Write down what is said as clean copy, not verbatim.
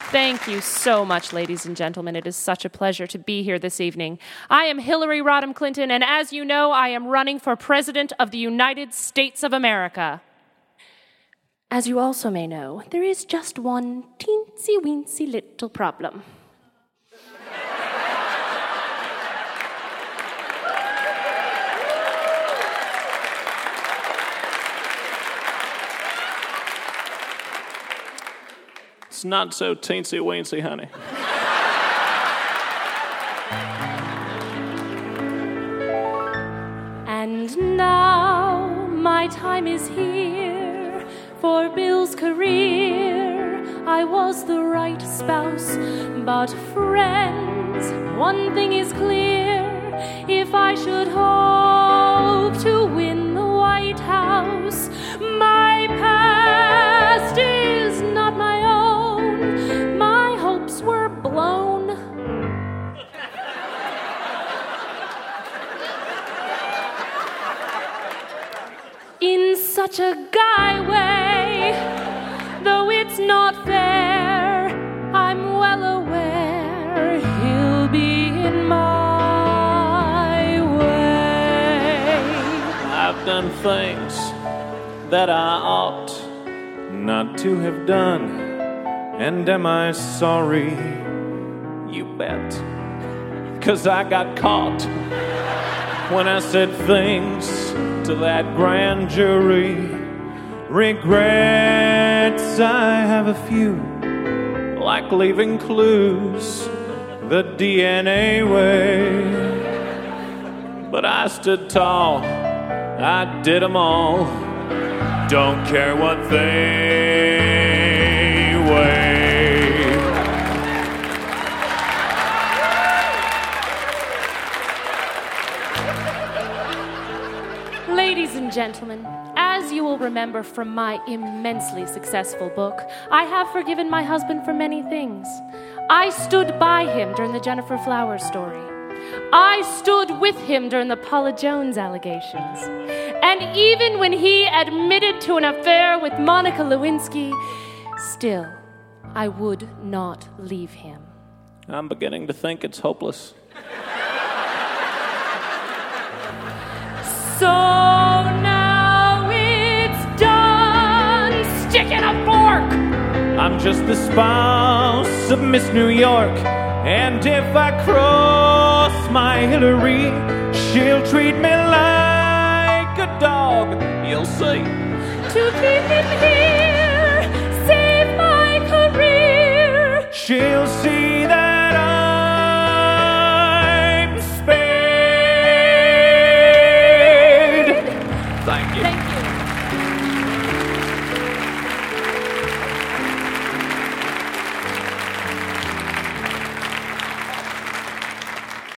Thank you so much, ladies and gentlemen. It is such a pleasure to be here this evening. I am Hillary Rodham Clinton, and as you know, I am running for President of the United States of America. As you also may know, there is just one teensy-weensy little problem. It's not so teensy-weensy, honey. And now my time is here for Bill's career. I was the right spouse, but friends, one thing is clear. If I should hope to win the White House, my past is not my own. My hopes were blown. In such a guy way, though it's not fair, I'm well aware he'll be in my way. I've done things that I ought not to have done. And am I sorry? You bet. 'Cause I got caught when I said things to that grand jury. Regrets, I have a few, like leaving clues the DNA way. But I stood tall, I did them all. Don't care what they weigh. Ladies and gentlemen, as you will remember from my immensely successful book, I have forgiven my husband for many things. I stood by him during the Jennifer Flowers story. I stood with him during the Paula Jones allegations. And even when he admitted to an affair with Monica Lewinsky, still, I would not leave him. I'm beginning to think it's hopeless. So now it's done. Stick in a fork. I'm just the spouse of Miss New York, and if I cross my Hillary, she'll treat me like a dog. You'll see. To keep him here, save my career. She'll see that I'm spared. Thank you. Thank you.